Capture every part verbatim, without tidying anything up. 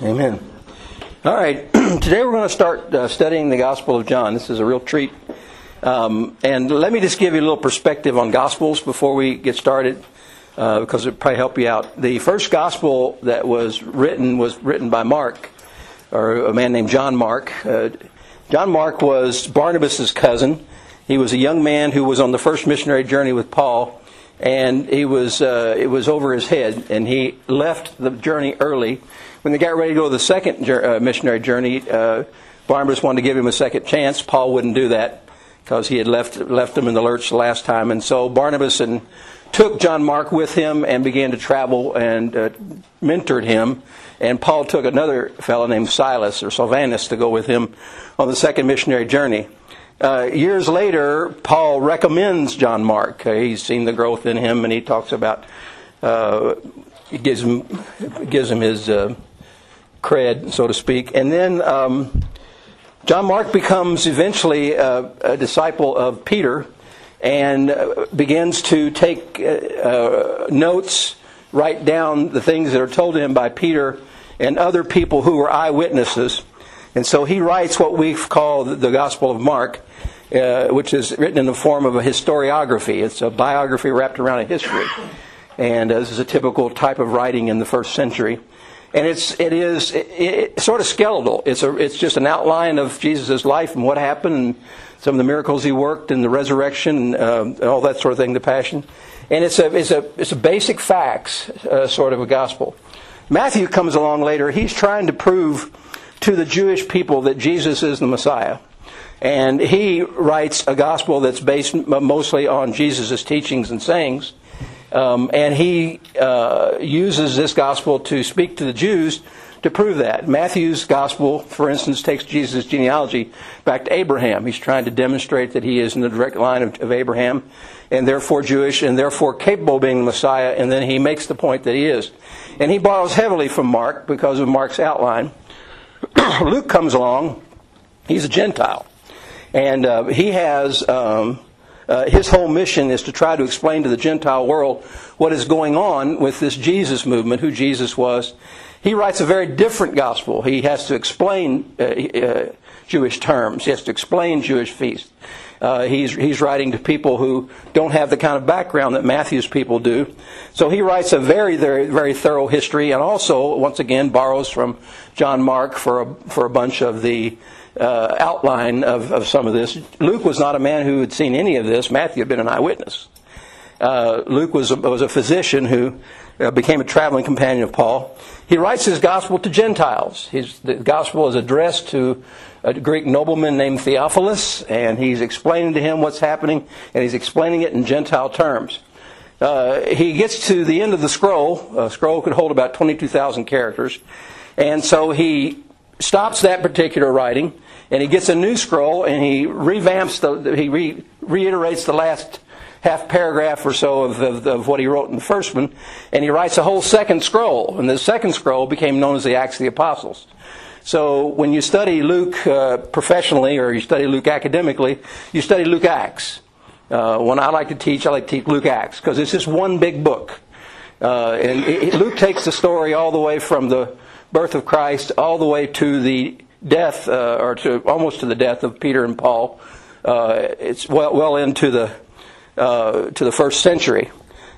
Amen. All right. Today we're going to start uh, studying the Gospel of John. This is a real treat. Um, and let me just give you a little perspective on Gospels before we get started, uh, because it'll probably help you out. The first Gospel that was written was written by Mark, or a man named John Mark. Uh, John Mark was Barnabas' cousin. He was a young man who was on the first missionary journey with Paul, and he was uh, it was over his head, and he left the journey early. When they got ready to go to the second uh, missionary journey, uh, Barnabas wanted to give him a second chance. Paul wouldn't do that because he had left left him in the lurch the last time, and so Barnabas and took John Mark with him and began to travel and uh, mentored him. And Paul took another fellow named Silas or Silvanus to go with him on the second missionary journey. Uh, years later, Paul recommends John Mark. Uh, he's seen the growth in him, and he talks about uh, he gives him gives him his uh, cred, so to speak. And then um, John Mark becomes eventually uh, a disciple of Peter and uh, begins to take uh, uh, notes, write down the things that are told to him by Peter and other people who were eyewitnesses. And so he writes what we call the Gospel of Mark, uh, which is written in the form of a historiography. It's a biography wrapped around a history. And uh, this is a typical type of writing in the first century. And it's it is it, it's sort of skeletal. It's a it's just an outline of Jesus' life and what happened, and some of the miracles he worked, and the resurrection, and, uh, and all that sort of thing, the Passion. And it's a it's a it's a basic facts uh, sort of a gospel. Matthew comes along later. He's trying to prove to the Jewish people that Jesus is the Messiah, and he writes a gospel that's based mostly on Jesus' teachings and sayings. Um, and he uh, uses this gospel to speak to the Jews to prove that. Matthew's gospel, for instance, takes Jesus' genealogy back to Abraham. He's trying to demonstrate that he is in the direct line of, of Abraham, and therefore Jewish, and therefore capable of being the Messiah, and then he makes the point that he is. And he borrows heavily from Mark because of Mark's outline. Luke comes along. He's a Gentile. And uh, he has... Um, Uh, his whole mission is to try to explain to the Gentile world what is going on with this Jesus movement, who Jesus was. He writes a very different gospel. He has to explain uh, uh, Jewish terms. He has to explain Jewish feasts. Uh, he's he's writing to people who don't have the kind of background that Matthew's people do. So he writes a very, very, very thorough history, and also, once again, borrows from John Mark for a, for a bunch of the Uh, outline of, of some of this. Luke was not a man who had seen any of this. Matthew had been an eyewitness. Uh, Luke was a, was a physician who uh, became a traveling companion of Paul. He writes his gospel to Gentiles. His the gospel is addressed to a Greek nobleman named Theophilus, and he's explaining to him what's happening, and he's explaining it in Gentile terms. Uh, he gets to the end of the scroll. A scroll could hold about twenty-two thousand characters, and so he stops that particular writing, and he gets a new scroll, and he revamps the, he re, reiterates the last half paragraph or so of, of, of what he wrote in the first one, and he writes a whole second scroll, and the second scroll became known as the Acts of the Apostles. So when you study Luke uh, professionally, or you study Luke academically, you study Luke Acts. Uh, when I like to teach, I like to teach Luke Acts, because it's just one big book. Uh, and it, Luke takes the story all the way from the birth of Christ all the way to the death, uh, or to almost to the death of Peter and Paul. Uh, it's well well into the uh, to the first century.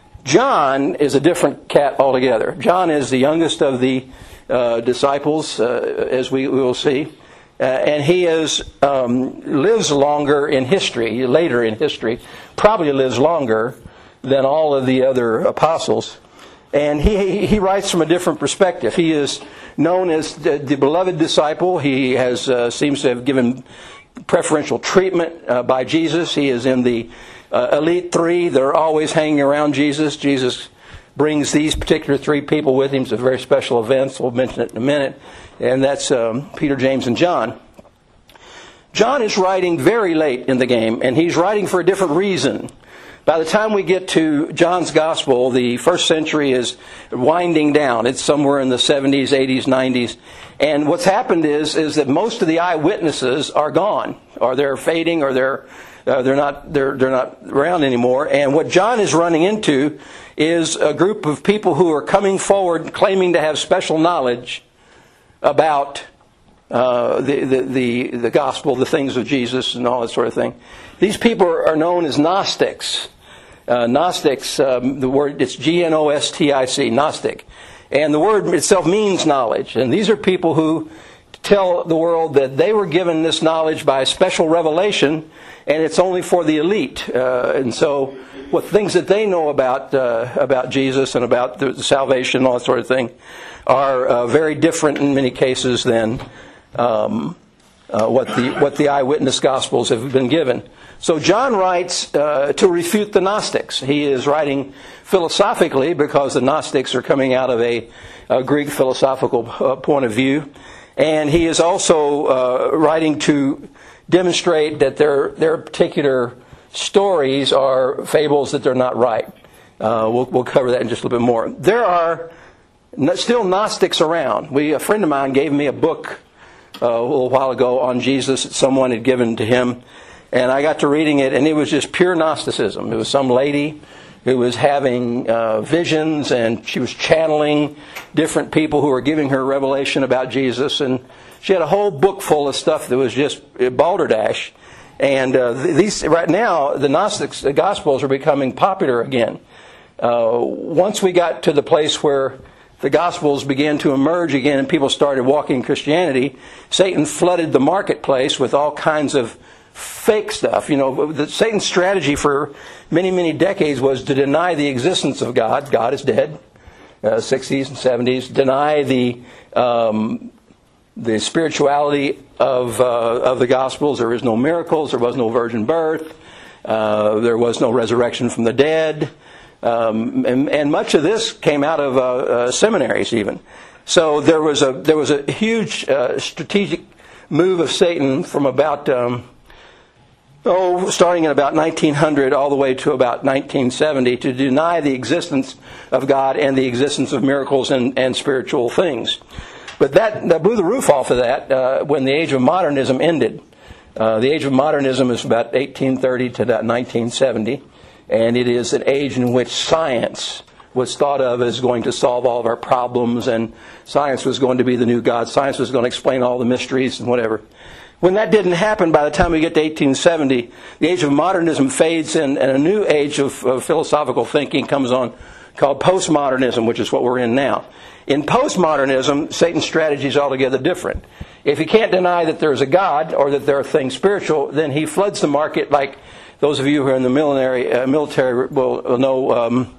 John is a different cat altogether. John is the youngest of the uh, disciples, uh, as we, we will see, uh, and he is um, lives longer in history, later in history, probably lives longer than all of the other apostles. And he he writes from a different perspective. He is known as the, the beloved disciple. He has uh, seems to have given preferential treatment uh, by Jesus. He is in the uh, elite three that are always hanging around Jesus. Jesus brings these particular three people with him to very special events. We'll mention it in a minute. And that's um, Peter, James, and John. John is writing very late in the game, and he's writing for a different reason. By the time we get to John's Gospel, the first century is winding down. It's somewhere in the seventies, eighties, nineties. And what's happened is is that most of the eyewitnesses are gone, or they're fading, or they're uh, they're not they're they're not around anymore. And what John is running into is a group of people who are coming forward claiming to have special knowledge about uh, the, the, the, the gospel, the things of Jesus and all that sort of thing. These people are known as Gnostics. Uh, Gnostics, um, the word, it's G N O S T I C, Gnostic. And the word itself means knowledge. And these are people who tell the world that they were given this knowledge by special revelation, and it's only for the elite. Uh, and so, what things that they know about uh, about Jesus and about the, the salvation, all that sort of thing, are uh, very different in many cases than um, uh, what the what the eyewitness Gospels have been given. So John writes uh, to refute the Gnostics. He is writing philosophically because the Gnostics are coming out of a, a Greek philosophical uh, point of view. And he is also uh, writing to demonstrate that their their particular stories are fables, that they're not right. Uh, we'll, we'll cover that in just a little bit more. There are still Gnostics around. We, a friend of mine gave me a book uh, a little while ago on Jesus that someone had given to him. And I got to reading it, and it was just pure Gnosticism. It was some lady who was having uh, visions, and she was channeling different people who were giving her revelation about Jesus. And she had a whole book full of stuff that was just balderdash. And uh, these right now, the Gnostics, the Gospels are becoming popular again. Uh, once we got to the place where the Gospels began to emerge again and people started walking Christianity, Satan flooded the marketplace with all kinds of fake stuff. You know, the, Satan's strategy for many, many decades was to deny the existence of God. God is dead. Uh, sixties and seventies. Deny the um, the spirituality of uh, of the Gospels. There is no miracles. There was no virgin birth. Uh, there was no resurrection from the dead. Um, and, and much of this came out of uh, uh, seminaries, even. So there was a there was a huge uh, strategic move of Satan from about. Um, Oh, starting in about nineteen hundred all the way to about nineteen seventy, to deny the existence of God and the existence of miracles and, and spiritual things. But that, that blew the roof off of that uh, when the age of modernism ended. Uh, the age of modernism is about eighteen thirty to about nineteen seventy, and it is an age in which science was thought of as going to solve all of our problems, and science was going to be the new God. Science was going to explain all the mysteries and whatever. When that didn't happen, by the time we get to eighteen seventy, the age of modernism fades and, and a new age of, of philosophical thinking comes on called postmodernism, which is what we're in now. In postmodernism, Satan's strategy is altogether different. If he can't deny that there's a God or that there are things spiritual, then he floods the market like those of you who are in the military, uh, military will know, um,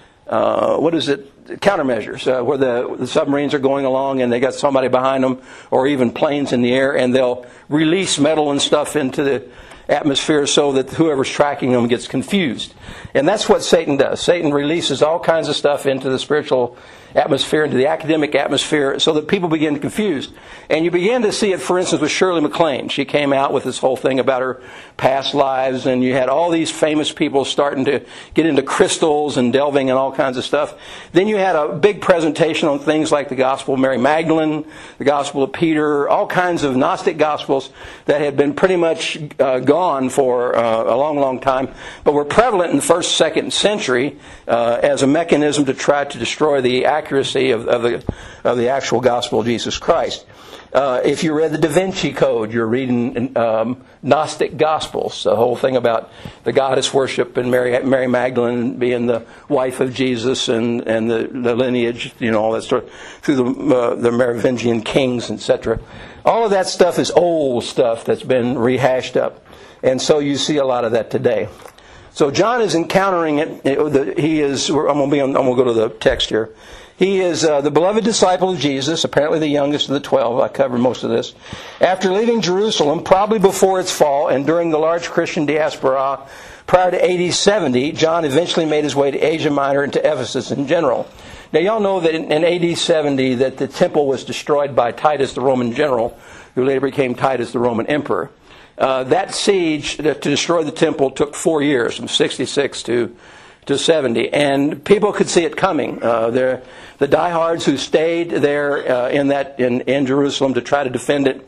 uh, what is it? Countermeasures, uh, where the, the submarines are going along and they got somebody behind them, or even planes in the air, and they'll release metal and stuff into the atmosphere so that whoever's tracking them gets confused. And that's what Satan does. Satan releases all kinds of stuff into the spiritual atmosphere, into the academic atmosphere, so that people begin confused. And you begin to see it, for instance, with Shirley MacLaine. She came out with this whole thing about her past lives, and you had all these famous people starting to get into crystals and delving in all kinds of stuff. Then you had a big presentation on things like the Gospel of Mary Magdalene, the Gospel of Peter, all kinds of Gnostic Gospels that had been pretty much uh, gone for uh, a long, long time, but were prevalent in the first, second century uh, as a mechanism to try to destroy the accuracy of, of the of the actual gospel of Jesus Christ. Uh, if you read the Da Vinci Code, you're reading um, Gnostic Gospels, the whole thing about the goddess worship and Mary Mary Magdalene being the wife of Jesus and and the, the lineage, you know, all that sort of, through the uh, the Merovingian kings, et cetera. All of that stuff is old stuff that's been rehashed up, and so you see a lot of that today. So John is encountering it. He is. I'm going to be. On, I'm going to go to the text here. He is uh, the beloved disciple of Jesus, apparently the youngest of the twelve. I covered most of this. After leaving Jerusalem, probably before its fall, and during the large Christian diaspora prior to A D seventy, John eventually made his way to Asia Minor and to Ephesus in general. Now, y'all know that in, in A D seventy that the temple was destroyed by Titus, the Roman general, who later became Titus, the Roman emperor. Uh, that siege to destroy the temple took four years, from sixty-six to to seventy, and people could see it coming. Uh, there, the diehards who stayed there uh, in that in, in Jerusalem to try to defend it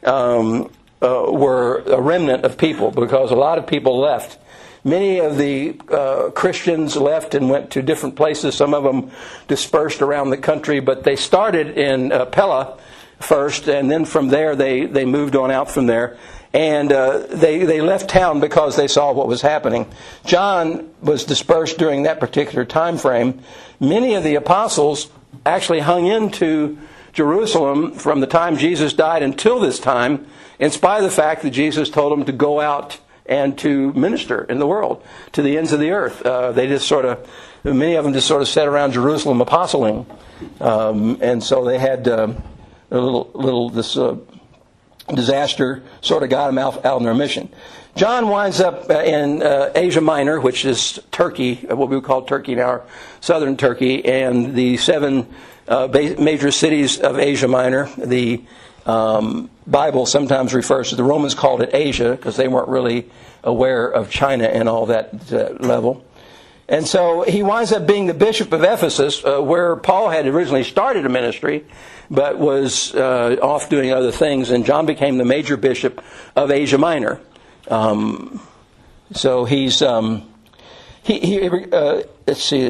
um, uh, were a remnant of people, because a lot of people left. Many of the uh, Christians left and went to different places. Some of them dispersed around the country, but they started in uh, Pella, first, and then from there they, they moved on out from there. And uh, they, they left town because they saw what was happening. John was dispersed during that particular time frame. Many of the apostles actually hung into Jerusalem from the time Jesus died until this time, in spite of the fact that Jesus told them to go out and to minister in the world to the ends of the earth. Uh, they just sort of, many of them just sort of sat around Jerusalem apostling. Um, and so they had uh, a little, little this... Uh, disaster sort of got them out, out on their mission. John winds up in uh, Asia Minor, which is Turkey, what we would call Turkey now, southern Turkey, and the seven uh, ba- major cities of Asia Minor. The um, Bible sometimes refers to, the Romans called it Asia because they weren't really aware of China and all that uh, level. And so he winds up being the bishop of Ephesus, uh, where Paul had originally started a ministry, but was uh, off doing other things, and John became the major bishop of Asia Minor. Um, so he's um, he, he uh, let's see,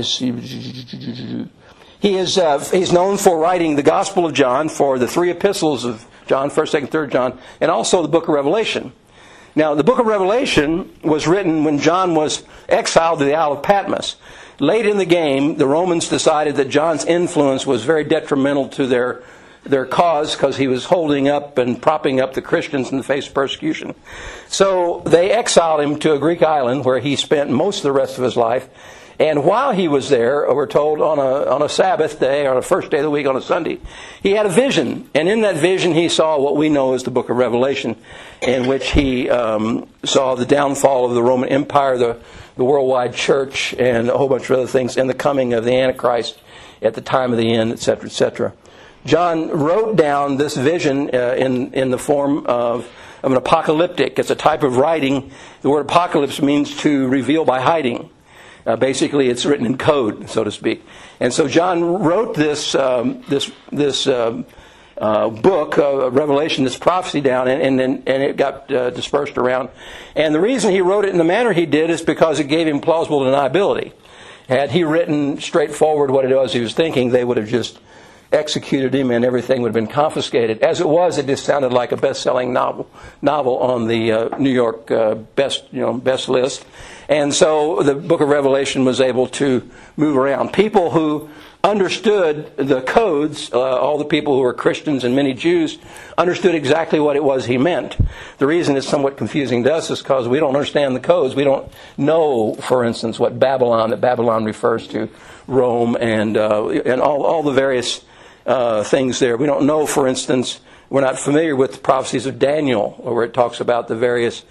he is uh, he's known for writing the Gospel of John, for the three epistles of John, first, second, third John, and also the book of Revelation. Now, the book of Revelation was written when John was exiled to the Isle of Patmos. Late in the game, the Romans decided that John's influence was very detrimental to their their cause because he was holding up and propping up the Christians in the face of persecution. So they exiled him to a Greek island where he spent most of the rest of his life. And while he was there, we're told on a on a Sabbath day, or the first day of the week on a Sunday, he had a vision. And in that vision he saw what we know as the book of Revelation, in which he um, saw the downfall of the Roman Empire, the, the worldwide church, and a whole bunch of other things, and the coming of the Antichrist at the time of the end, et cetera, et cetera. John wrote down this vision uh, in, in the form of, of an apocalyptic. It's a type of writing. The word apocalypse means to reveal by hiding. Uh, basically, it's written in code, so to speak. And so John wrote this um, this this um, uh, book, uh, Revelation, this prophecy down, and and, and, and it got uh, dispersed around. And the reason he wrote it in the manner he did is because it gave him plausible deniability. Had he written straightforward what it was he was thinking, they would have just executed him and everything would have been confiscated. As it was, it just sounded like a best-selling novel novel on the uh, New York uh, best you know best list. And so the book of Revelation was able to move around. People who understood the codes, uh, all the people who were Christians and many Jews, understood exactly what it was he meant. The reason it's somewhat confusing to us is because we don't understand the codes. We don't know, for instance, what Babylon, that Babylon refers to, Rome, and uh, and all, all the various uh, things there. We don't know, for instance, we're not familiar with the prophecies of Daniel, where it talks about the various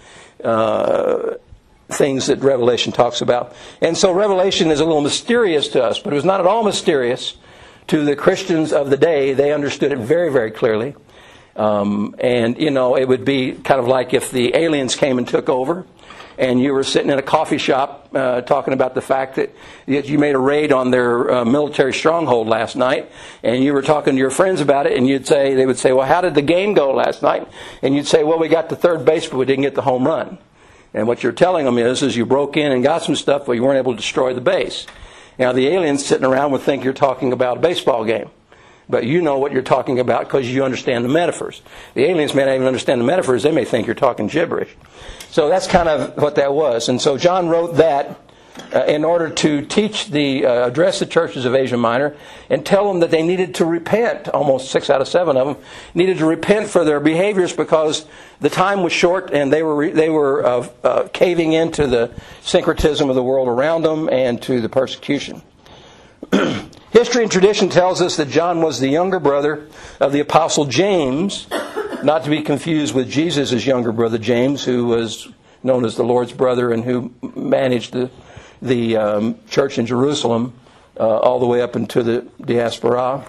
uh things that Revelation talks about. And so Revelation is a little mysterious to us, but it was not at all mysterious to the Christians of the day. They understood it very, very clearly. Um, and, you know, it would be kind of like if the aliens came and took over and you were sitting in a coffee shop uh, talking about the fact that you made a raid on their uh, military stronghold last night, and you were talking to your friends about it, and you'd say, they would say, well, how did the game go last night? And you'd say, well, we got to third base, but we didn't get the home run. And what you're telling them is, is you broke in and got some stuff, but you weren't able to destroy the base. Now, the aliens sitting around would think you're talking about a baseball game. But you know what you're talking about because you understand the metaphors. The aliens may not even understand the metaphors. They may think you're talking gibberish. So that's kind of what that was. And so John wrote that uh, in order to teach the, uh, address the churches of Asia Minor and tell them that they needed to repent. Almost six out of seven of them needed to repent for their behaviors because the time was short and they were they were uh, uh, caving into the syncretism of the world around them and to the persecution. History and tradition tells us that John was the younger brother of the Apostle James, not to be confused with Jesus' younger brother James, who was known as the Lord's brother and who managed the the um, church in Jerusalem uh, all the way up into the diaspora.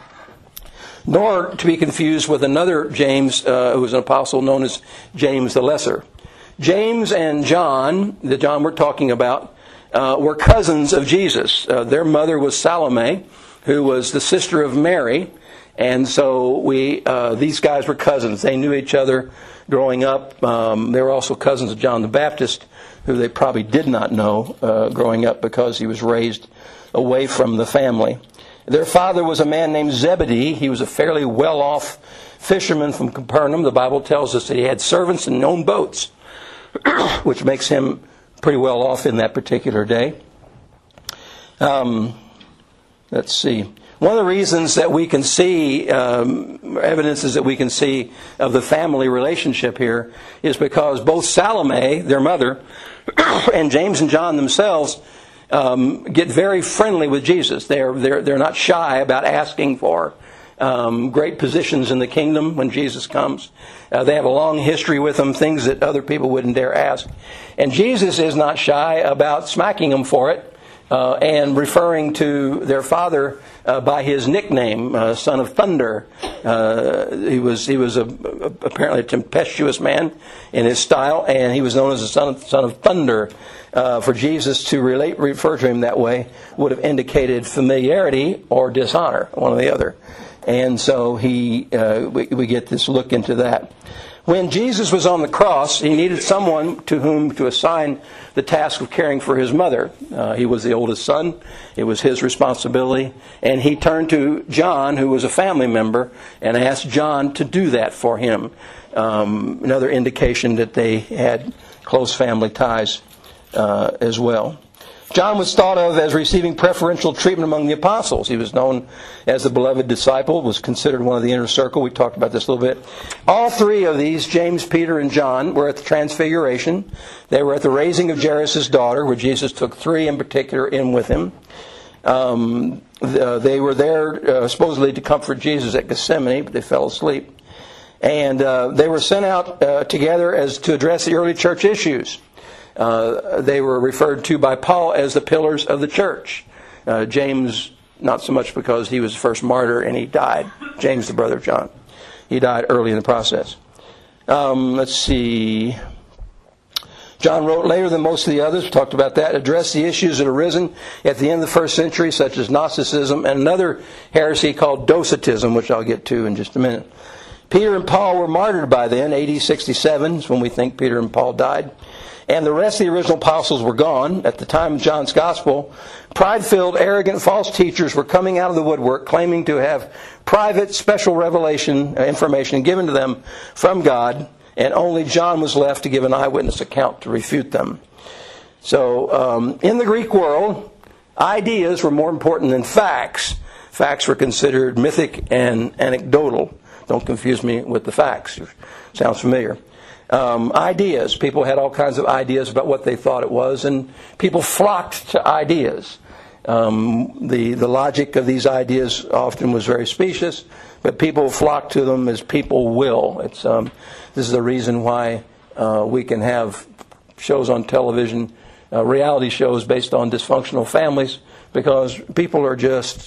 Nor to be confused with another James, uh, who was an apostle known as James the Lesser. James and John, the John we're talking about, uh, were cousins of Jesus. Uh, their mother was Salome, who was the sister of Mary. And so we, uh, these guys were cousins. They knew each other growing up. Um, they were also cousins of John the Baptist, who they probably did not know uh, growing up because he was raised away from the family. Their father was a man named Zebedee. He was a fairly well-off fisherman from Capernaum. The Bible tells us that he had servants and owned boats, which makes him pretty well off in that particular day. Um, let's see. One of the reasons that we can see, um, evidences that we can see of the family relationship here is because both Salome, their mother, and James and John themselves um, get very friendly with Jesus. They're, they're, they're not shy about asking for um, great positions in the kingdom when Jesus comes. Uh, they have a long history with him, things that other people wouldn't dare ask. And Jesus is not shy about smacking them for it. Uh, and referring to their father uh, by his nickname, uh, Son of Thunder. Uh, he was he was a, a, apparently a tempestuous man in his style, and he was known as the Son of, son of Thunder. Uh, for Jesus to relate, refer to him that way would have indicated familiarity or dishonor, one or the other. And so he uh, we, we get this look into that. When Jesus was on the cross, he needed someone to whom to assign the task of caring for his mother. Uh, he was the oldest son. It was his responsibility. And he turned to John, who was a family member, and asked John to do that for him. Um, another indication that they had close family ties uh, as well. John was thought of as receiving preferential treatment among the apostles. He was known as the beloved disciple, was considered one of the inner circle. We talked about this a little bit. All three of these, James, Peter, and John, were at the Transfiguration. They were at the raising of Jairus' daughter, where Jesus took three in particular in with him. Um, they were there uh, supposedly to comfort Jesus at Gethsemane, but they fell asleep. And uh, they were sent out uh, together as to address the early church issues. Uh, they were referred to by Paul as the pillars of the church. Uh, James, not so much because he was the first martyr and he died. James, the brother of John. He died early in the process. Um, let's see. John wrote later than most of the others, we talked about that, addressed the issues that had arisen at the end of the first century, such as Gnosticism and another heresy called Docetism, which I'll get to in just a minute. Peter and Paul were martyred by then. A D sixty-seven is when we think Peter and Paul died. And the rest of the original apostles were gone. At the time of John's Gospel, pride-filled, arrogant, false teachers were coming out of the woodwork, claiming to have private, special revelation uh, information given to them from God, and only John was left to give an eyewitness account to refute them. So, um, in the Greek world, ideas were more important than facts. Facts were considered mythic and anecdotal. Don't confuse me with the facts. Sounds familiar. Um, ideas. People had all kinds of ideas about what they thought it was, and people flocked to ideas. Um, the, the logic of these ideas often was very specious, but people flocked to them as people will. It's um, this is the reason why uh, we can have shows on television, uh, reality shows based on dysfunctional families, because people are just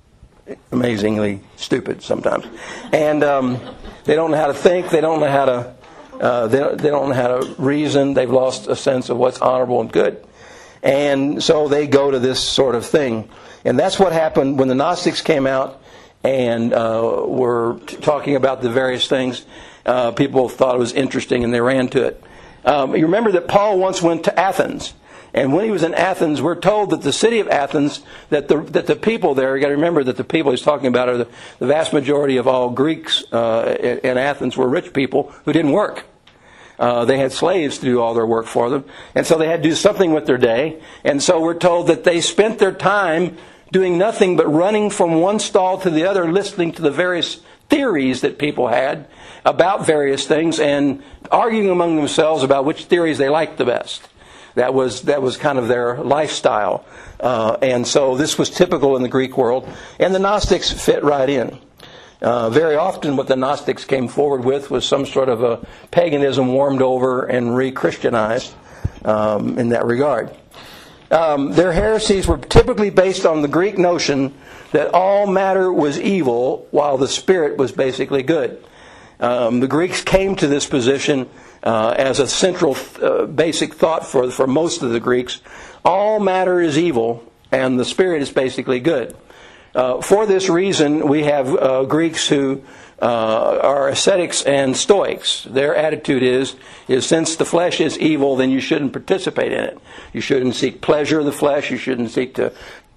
amazingly stupid sometimes. And um, they don't know how to think, they don't know how to Uh, they, they don't know how to reason. They've lost a sense of what's honorable and good. And so they go to this sort of thing. And that's what happened when the Gnostics came out and uh, were t- talking about the various things. Uh, people thought it was interesting and they ran to it. Um, you remember that Paul once went to Athens. And when he was in Athens, we're told that the city of Athens, that the that the people there, you got to remember that the people he's talking about are the, the vast majority of all Greeks uh, in, in Athens were rich people who didn't work. Uh, they had slaves to do all their work for them. And so they had to do something with their day. And so we're told that they spent their time doing nothing but running from one stall to the other, listening to the various theories that people had about various things and arguing among themselves about which theories they liked the best. That was that was kind of their lifestyle. Uh, and so this was typical in the Greek world. And the Gnostics fit right in. Uh, very often what the Gnostics came forward with was some sort of a paganism warmed over and re-Christianized um, in that regard. Um, their heresies were typically based on the Greek notion that all matter was evil while the spirit was basically good. Um, the Greeks came to this position uh, as a central uh, basic thought for, for most of the Greeks. All matter is evil and the spirit is basically good. Uh, for this reason, we have uh, Greeks who uh, are ascetics and stoics. Their attitude is, is since the flesh is evil, then you shouldn't participate in it. You shouldn't seek pleasure of the flesh. You shouldn't seek to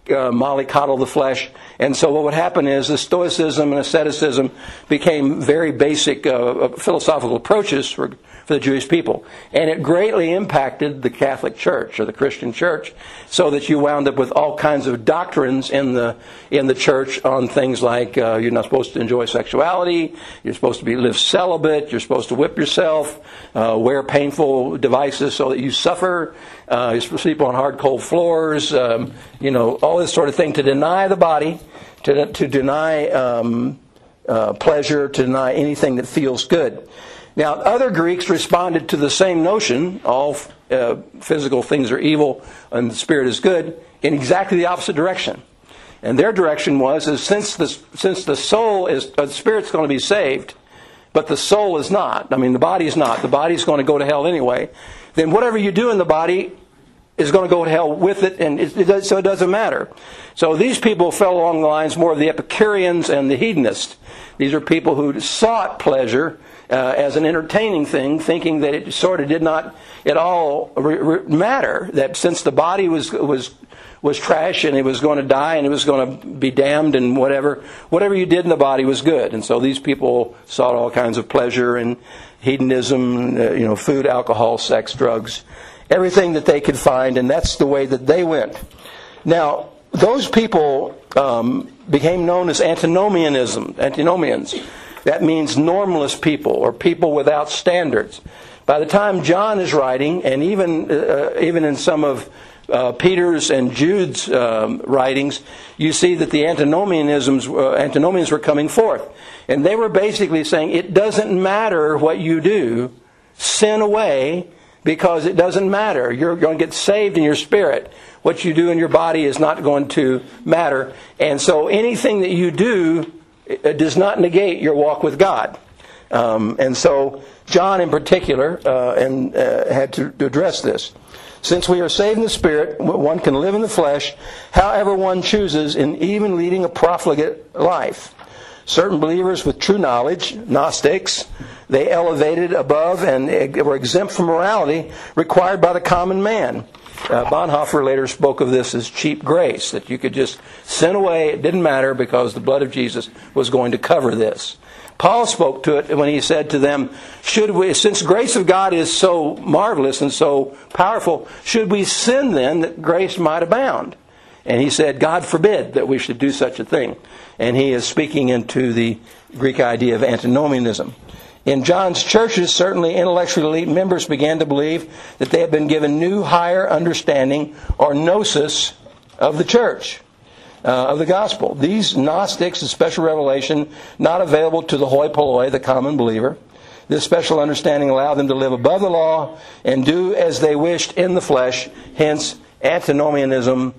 uh, mollycoddle the flesh. And so what would happen is the Stoicism and asceticism became very basic uh, philosophical approaches for, for the Jewish people. And it greatly impacted the Catholic Church or the Christian Church, so that you wound up with all kinds of doctrines in the in the church on things like uh, you're not supposed to enjoy sexuality, you're supposed to be live celibate, you're supposed to whip yourself, uh, wear painful devices so that you suffer, uh, you're supposed to sleep on hard, cold floors, um, you know, all this sort of thing to deny the body, to to deny um, uh, pleasure, to deny anything that feels good. Now, other Greeks responded to the same notion, all uh, physical things are evil and the spirit is good, in exactly the opposite direction. And their direction was, is since the, since the soul is, uh, the spirit's going to be saved, but the soul is not, I mean the body is not, the body's going to go to hell anyway, then whatever you do in the body is going to go to hell with it, and it, it does, so it doesn't matter. So these people fell along the lines more of the Epicureans and the hedonists. These are people who sought pleasure Uh, as an entertaining thing, thinking that it sort of did not at all re- re- matter, that since the body was was was trash and it was going to die and it was going to be damned and whatever, whatever you did in the body was good. And so these people sought all kinds of pleasure and hedonism, uh, you know, food, alcohol, sex, drugs, everything that they could find, and that's the way that they went. Now, those people um, became known as antinomianism, antinomians. That means normalist people, or people without standards. By the time John is writing, and even uh, even in some of uh, Peter's and Jude's um, writings, you see that the antinomianisms, uh, antinomians were coming forth. And they were basically saying, it doesn't matter what you do, sin away, because it doesn't matter. You're going to get saved in your spirit. What you do in your body is not going to matter. And so anything that you do, it does not negate your walk with God. Um, and so John in particular uh, and uh, had to, to address this. Since we are saved in the Spirit, one can live in the flesh however one chooses, in even leading a profligate life. Certain believers with true knowledge, Gnostics, they elevated above and were exempt from morality required by the common man. Uh, Bonhoeffer later spoke of this as cheap grace, that you could just sin away, it didn't matter because the blood of Jesus was going to cover this. Paul spoke to it when he said to them, "Should we, since grace of God is so marvelous and so powerful, should we sin then that grace might abound?" And he said, "God forbid that we should do such a thing." And he is speaking into the Greek idea of antinomianism. In John's churches, certainly intellectually elite members began to believe that they had been given new, higher understanding or gnosis of the church, uh, of the gospel. These Gnostics, a special revelation not available to the hoi polloi, the common believer. This special understanding allowed them to live above the law and do as they wished in the flesh, hence antinomianism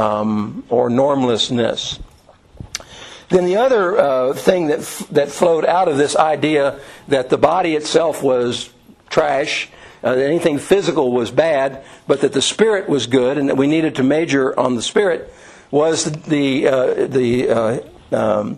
um, or normlessness. Then the other uh, thing that f- that flowed out of this idea that the body itself was trash, uh, that anything physical was bad, but that the spirit was good, and that we needed to major on the spirit, was the uh, the uh, um,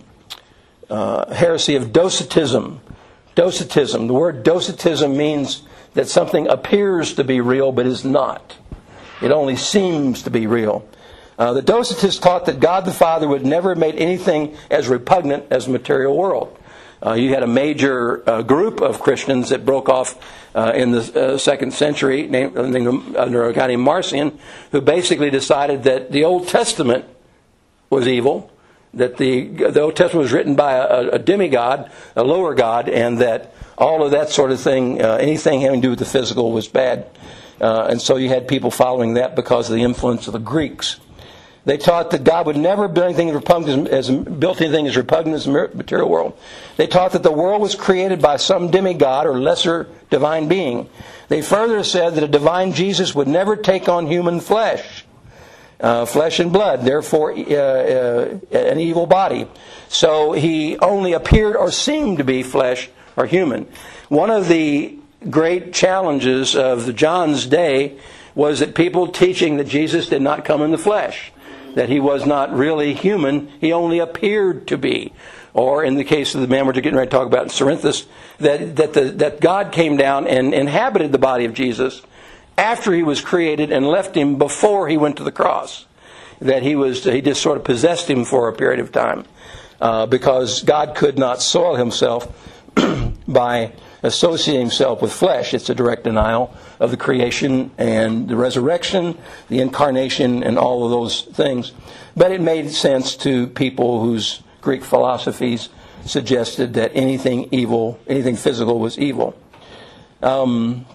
uh, heresy of docetism. Docetism. The word docetism means that something appears to be real but is not. It only seems to be real. Uh, the Docetists taught that God the Father would never have made anything as repugnant as the material world. Uh, you had a major uh, group of Christians that broke off uh, in the uh, second century named, named, under a guy named Marcion, who basically decided that the Old Testament was evil, that the, the Old Testament was written by a, a demigod, a lower god, and that all of that sort of thing, uh, anything having to do with the physical was bad. Uh, and so you had people following that because of the influence of the Greeks. They taught that God would never build anything as repugnant as, built anything as repugnant as the material world. They taught that the world was created by some demigod or lesser divine being. They further said that a divine Jesus would never take on human flesh, uh, flesh and blood, therefore uh, uh, an evil body. So he only appeared or seemed to be flesh or human. One of the great challenges of the John's day was that people teaching that Jesus did not come in the flesh, that he was not really human, he only appeared to be. Or in the case of the man we're getting ready to talk about in Cerinthus, that that, the, that God came down and inhabited the body of Jesus after he was created and left him before he went to the cross. that he was he just sort of possessed him for a period of time uh, because God could not soil himself by associating himself with flesh. It's a direct denial of the creation and the resurrection, the incarnation, and all of those things. But it made sense to people whose Greek philosophies suggested that anything evil, anything physical was evil. Um,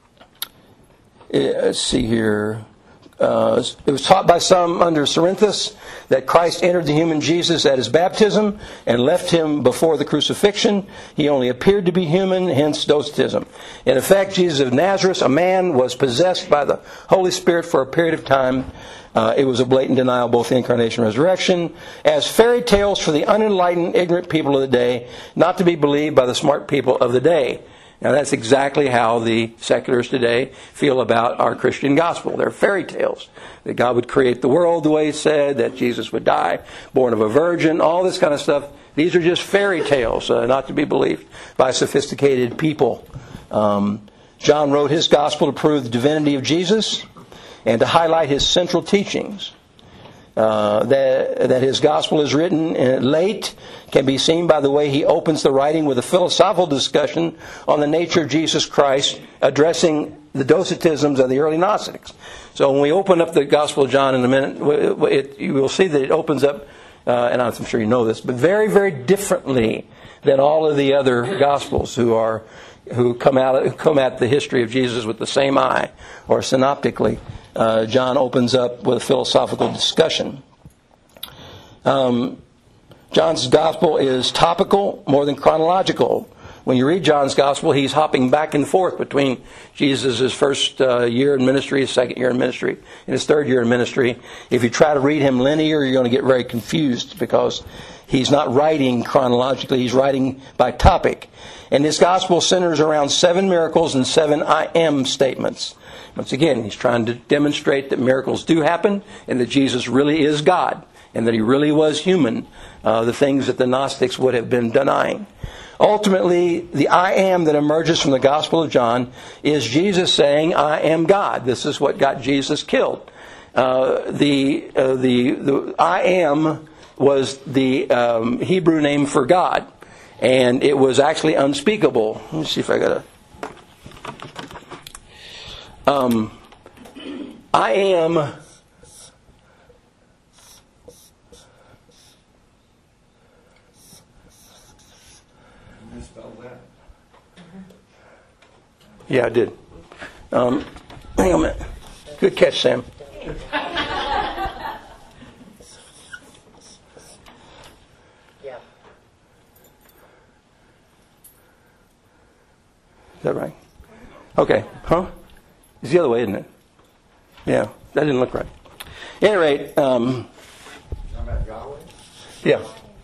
let's see here. Uh, it was taught by some under Cerinthus that Christ entered the human Jesus at his baptism and left him before the crucifixion. He only appeared to be human, hence docetism. In effect, Jesus of Nazareth, a man, was possessed by the Holy Spirit for a period of time. Uh, it was a blatant denial of both the incarnation and resurrection, as fairy tales for the unenlightened, ignorant people of the day, not to be believed by the smart people of the day. Now that's exactly how the secularists today feel about our Christian gospel. They're fairy tales. That God would create the world the way He said, that Jesus would die, born of a virgin, all this kind of stuff. These are just fairy tales, uh, not to be believed by sophisticated people. Um, John wrote his gospel to prove the divinity of Jesus and to highlight His central teachings. Uh, that, that his gospel is written late can be seen by the way he opens the writing with a philosophical discussion on the nature of Jesus Christ, addressing the docetisms of the early Gnostics. So when we open up the Gospel of John in a minute, it, you will see that it opens up, uh, and I'm sure you know this, but very, very differently than all of the other Gospels who are who come out who come at the history of Jesus with the same eye, or synoptically. Uh, John opens up with a philosophical discussion. Um, John's gospel is topical more than chronological. When you read John's gospel, he's hopping back and forth between Jesus' first uh, year in ministry, his second year in ministry, and his third year in ministry. If you try to read him linear, you're going to get very confused because he's not writing chronologically, he's writing by topic. And his gospel centers around seven miracles and seven I am statements. Once again, he's trying to demonstrate that miracles do happen and that Jesus really is God and that He really was human, uh, the things that the Gnostics would have been denying. Ultimately, the I am that emerges from the Gospel of John is Jesus saying, I am God. This is what got Jesus killed. Uh, the, uh, the, the I am was the um, Hebrew name for God, and it was actually unspeakable. Let me see if I got a... Um, I am Yeah, I did. Um, hang on a minute. Good catch, Sam. Yeah. Is that right? Okay. Huh? It's the other way, isn't it? Yeah, that didn't look right. At any rate, um, yeah.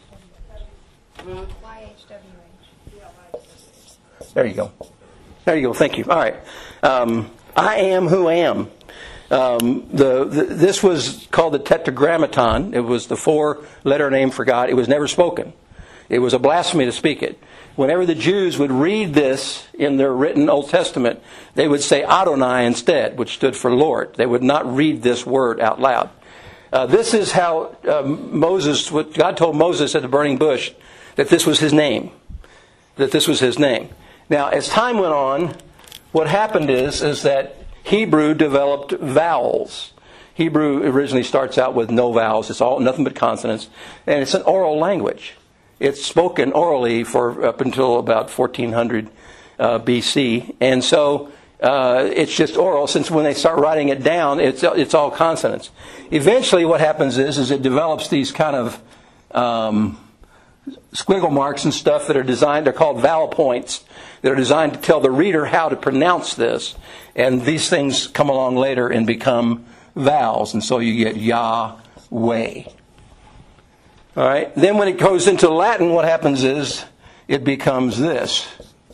There you go. There you go. Thank you. All right. Um, I am who I am. Um, the, the this was called the Tetragrammaton. It was the four-letter name for God. It was never spoken. It was a blasphemy to speak it. Whenever the Jews would read this in their written Old Testament, they would say Adonai instead, which stood for Lord. They would not read this word out loud. Uh, this is how uh, Moses, what God told Moses at the burning bush, that this was his name. That this was his name. Now, as time went on, what happened is, is that Hebrew developed vowels. Hebrew originally starts out with no vowels. It's all nothing but consonants. And it's an oral language. It's spoken orally for up until about fourteen hundred uh, B C. And so uh, it's just oral. Since when they start writing it down, it's it's all consonants. Eventually what happens is, is it develops these kind of um, squiggle marks and stuff that are designed, they're called vowel points, that are designed to tell the reader how to pronounce this. And these things come along later and become vowels. And so you get Yahweh. All right. Then when it goes into Latin, what happens is it becomes this.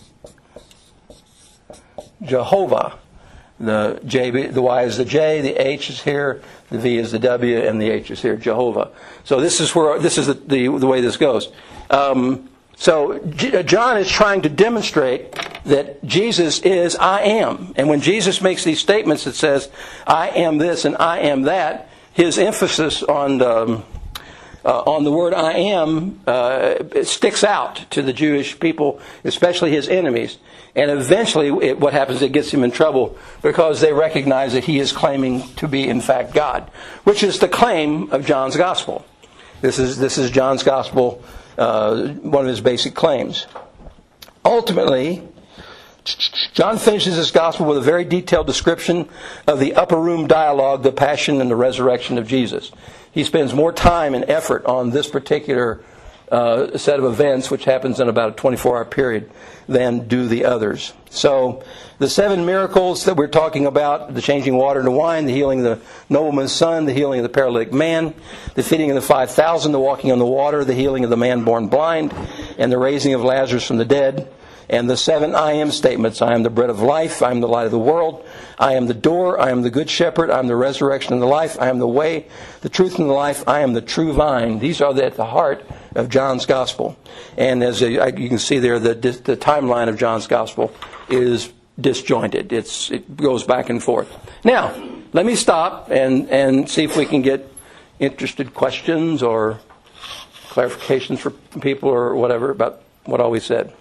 Jehovah. The J, the Y is the J, the H is here, the V is the W, and the H is here. Jehovah. So this is where this is the the, the way this goes. Um, so J- John is trying to demonstrate that Jesus is I am, and when Jesus makes these statements that says I am this and I am that, his emphasis on the, uh, on the word I am uh, it sticks out to the Jewish people, especially his enemies. And eventually it, what happens, it gets him in trouble because they recognize that he is claiming to be, in fact, God, which is the claim of John's Gospel. This is, this is John's Gospel, uh, one of his basic claims. Ultimately, John finishes his gospel with a very detailed description of the upper room dialogue, the passion and the resurrection of Jesus. He spends more time and effort on this particular uh, set of events, which happens in about a twenty-four hour period, than do the others. So the seven miracles that we're talking about, the changing water into wine, the healing of the nobleman's son, the healing of the paralytic man, the feeding of the five thousand, the walking on the water, the healing of the man born blind, and the raising of Lazarus from the dead, and the seven I am statements. I am the bread of life. I am the light of the world. I am the door. I am the good shepherd. I am the resurrection and the life. I am the way, the truth, and the life. I am the true vine. These are at the heart of John's Gospel. And as a, you can see there, the, the timeline of John's Gospel is disjointed. It's, it goes back and forth. Now, let me stop and, and see if we can get interested questions or clarifications for people or whatever about what all we said.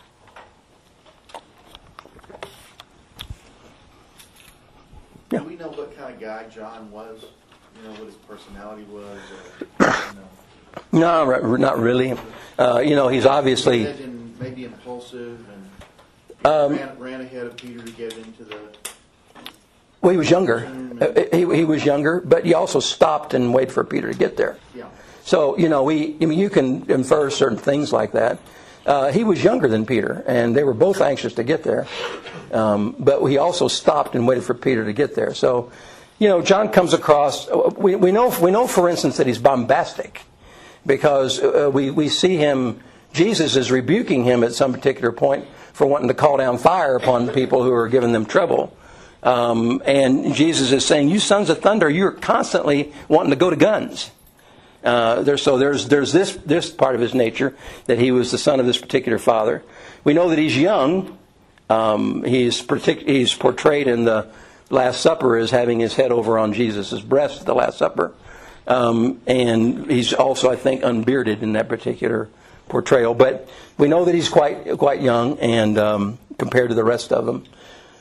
Do we know what kind of guy John was? You know, what his personality was? Or, you know? No, not really. Uh, you know, he's obviously... Imagine maybe impulsive and um, ran, ran ahead of Peter to get into the... Well, he was younger. He, he was younger, but he also stopped and waited for Peter to get there. Yeah. So, you know, we, I mean, you can infer certain things like that. Uh, he was younger than Peter, and they were both anxious to get there. Um, but he also stopped and waited for Peter to get there. So, you know, John comes across. We, we know, we know, for instance, that he's bombastic because uh, we we see him. Jesus is rebuking him at some particular point for wanting to call down fire upon people who are giving them trouble. Um, and Jesus is saying, "You sons of thunder, you're constantly wanting to go to guns." Uh, there, so there's there's this this part of his nature, that he was the son of this particular father. We know that he's young. Um, he's partic- he's portrayed in the Last Supper as having his head over on Jesus' breast at the Last Supper, um, and he's also, I think, unbearded in that particular portrayal. But we know that he's quite quite young, and um, compared to the rest of them.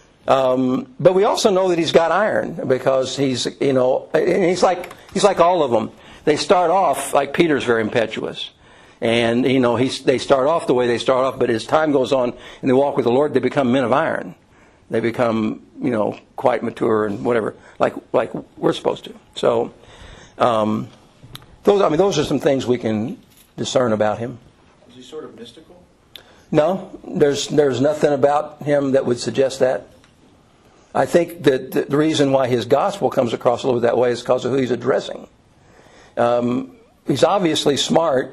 Um, but we also know that he's got iron because he's you know and he's like he's like all of them. They start off like Peter's very impetuous. And, you know, he's, they start off the way they start off, but as time goes on and they walk with the Lord, they become men of iron. They become, you know, quite mature and whatever, like like we're supposed to. So, um, those I mean, those are some things we can discern about him. Is he sort of mystical? No, there's there's nothing about him that would suggest that. I think that the reason why his gospel comes across a little bit that way is because of who he's addressing. Um, he's obviously smart.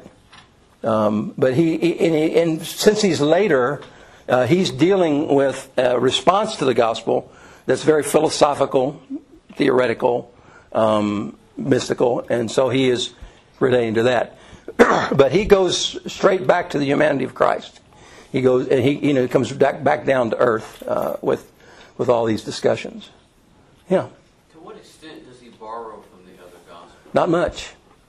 Um, but he, he, and, he, and since he's later, uh, he's dealing with a response to the gospel that's very philosophical, theoretical, um, mystical, and so he is relating to that. But he goes straight back to the humanity of Christ. He goes, and he, you know, comes back back down to earth uh, with with all these discussions. Yeah. To what extent does he borrow from the other gospels? Not much.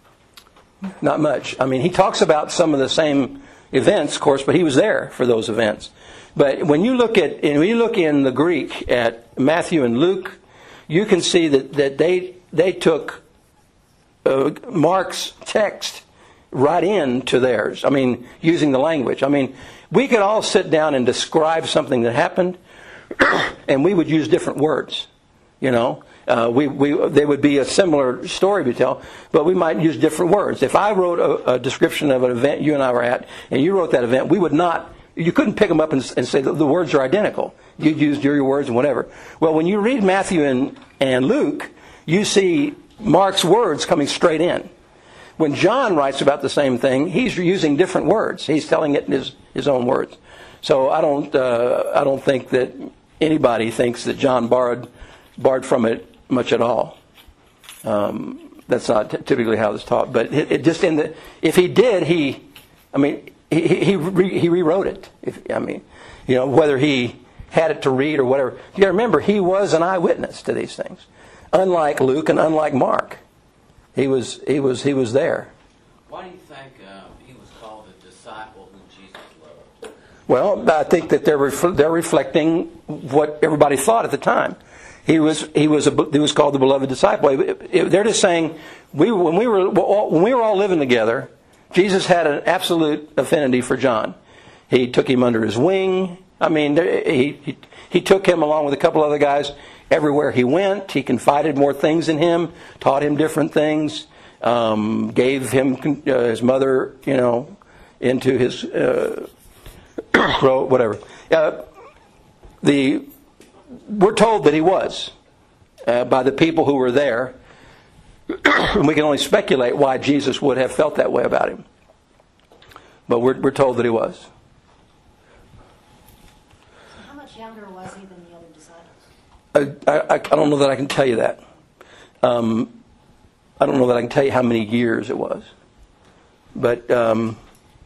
Not much. I mean, he talks about some of the same events, of course, but he was there for those events. But when you look at, and when you look in the Greek at Matthew and Luke, you can see that, that they they took uh, Mark's text right into theirs. I mean, using the language. I mean, we could all sit down and describe something that happened, and we would use different words. You know. Uh, we, we, they would be a similar story we tell, but we might use different words. If I wrote a, a description of an event you and I were at, and you wrote that event, we would not, you couldn't pick them up and, and say the, the words are identical. You'd use your words and whatever. Well, when you read Matthew and, and Luke, you see Mark's words coming straight in. When John writes about the same thing, he's using different words. He's telling it in his, his own words. So I don't, uh, I don't think that anybody thinks that John borrowed, borrowed from it much at all. Um, that's not t- typically how it's taught. But it, it just in the if he did, he, I mean, he he re, he rewrote it. If, I mean, you know, whether he had it to read or whatever. You got to remember, he was an eyewitness to these things, unlike Luke and unlike Mark. He was he was he was there. Why do you think um, he was called a disciple whom Jesus loved? Well, I think that they're ref- they're reflecting what everybody thought at the time. He was he was a, he was called the beloved disciple. It- it- they're just saying we when we were when we were all living together, Jesus had an absolute affinity for John. He took him under his wing. I mean, he he, he took him along with a couple other guys everywhere he went. He confided more things in him, taught him different things, um, gave him uh, his mother, you know, into his uh, whatever. Uh, the we're told that he was uh, by the people who were there. And we can only speculate why Jesus would have felt that way about him. But we're we're told that he was. So how much younger was he than the other disciples? I, I, I don't know that I can tell you that. Um, I don't know that I can tell you how many years it was. But, um,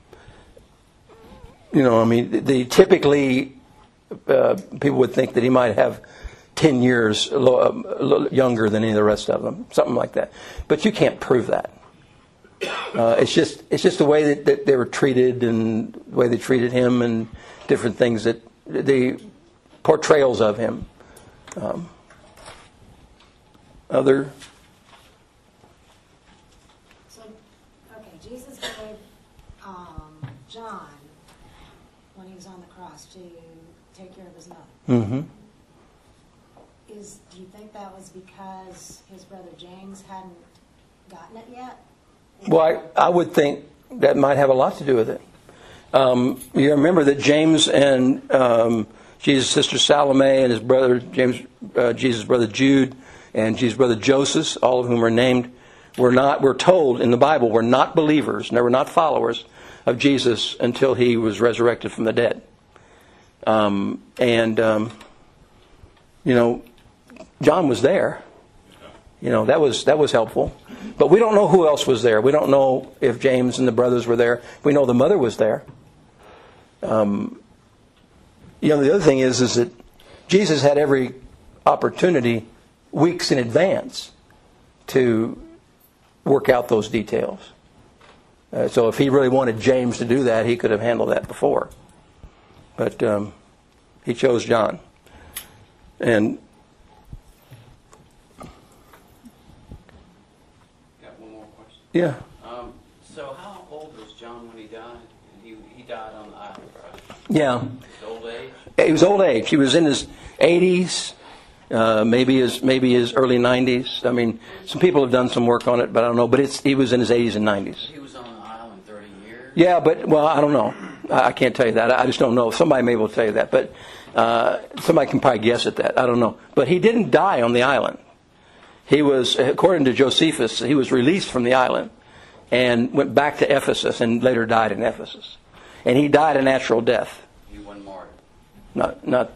you know, I mean, the, the typically uh, people would think that he might have ten years lo- younger than any of the rest of them, something like that. But you can't prove that. Uh, it's just it's just the way that, that they were treated and the way they treated him and different things that the portrayals of him. Um, other. So, okay, Jesus gave um, John, when he was on the cross, to take care of his mother. Mm-hmm. Is do you think that was because his brother James hadn't gotten it yet? Well, I, I would think that might have a lot to do with it. Um, you remember that James and um, Jesus' sister Salome and his brother James, uh, Jesus' brother Jude, and Jesus' brother Joseph, all of whom are named, were not. We're told in the Bible were not believers, and they were not followers of Jesus until he was resurrected from the dead. Um, and um, you know, John was there. You know, that was that was helpful. But we don't know who else was there. We don't know if James and the brothers were there. We know the mother was there. Um, you know, the other thing is, is that Jesus had every opportunity weeks in advance to work out those details. Uh, so if he really wanted James to do that, he could have handled that before. But um, he chose John. And yeah. Um, so how old was John when he died? He, he died on the island, right? Yeah. His old age? He was old age. He was in his eighties, uh, maybe his maybe his early nineties. I mean, some people have done some work on it, but I don't know. But it's he was in his eighties and nineties. He was on the island thirty years? Yeah, but, well, I don't know. I, I can't tell you that. I just don't know. Somebody may be able to tell you that. But uh, somebody can probably guess at that. I don't know. But he didn't die on the island. He was, according to Josephus, he was released from the island and went back to Ephesus and later died in Ephesus. And he died a natural death. He wasn't martyred. Not, not,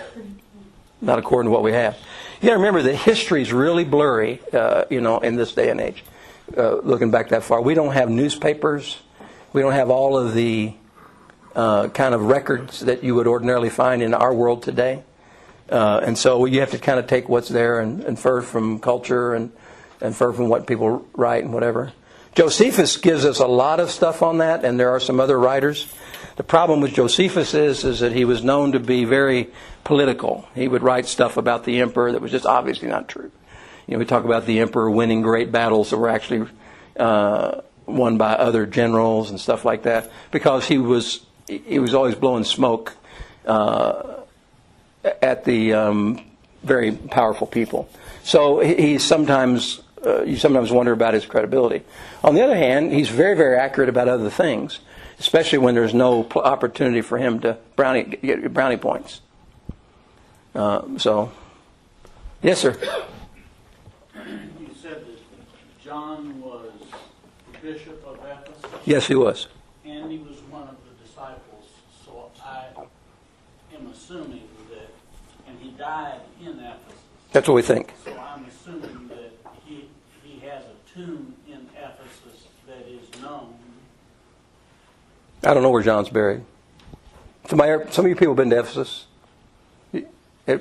not according to what we have. You got to remember that history is really blurry, uh, you know, in this day and age. Uh, looking back that far, we don't have newspapers. We don't have all of the uh, kind of records that you would ordinarily find in our world today. Uh, and so you have to kind of take what's there and infer from culture and infer from what people write and whatever. Josephus gives us a lot of stuff on that, and there are some other writers. The problem with Josephus is, is that he was known to be very political. He would write stuff about the emperor that was just obviously not true. You know, we talk about the emperor winning great battles that were actually uh, won by other generals and stuff like that, because he was he was always blowing smoke Uh, at the um, very powerful people. So he sometimes, uh, you sometimes wonder about his credibility. On the other hand, he's very, very accurate about other things, especially when there's no pl- opportunity for him to brownie, get brownie points. Uh, so, yes, sir. You said that John was bishop of Ephesus? Yes, he was. And he was one of the disciples. So I am assuming that, and he died in Ephesus. That's what we think. So I'm assuming that he he has a tomb in Ephesus that is known. I don't know where John's buried. Somebody, some of you people have been to Ephesus.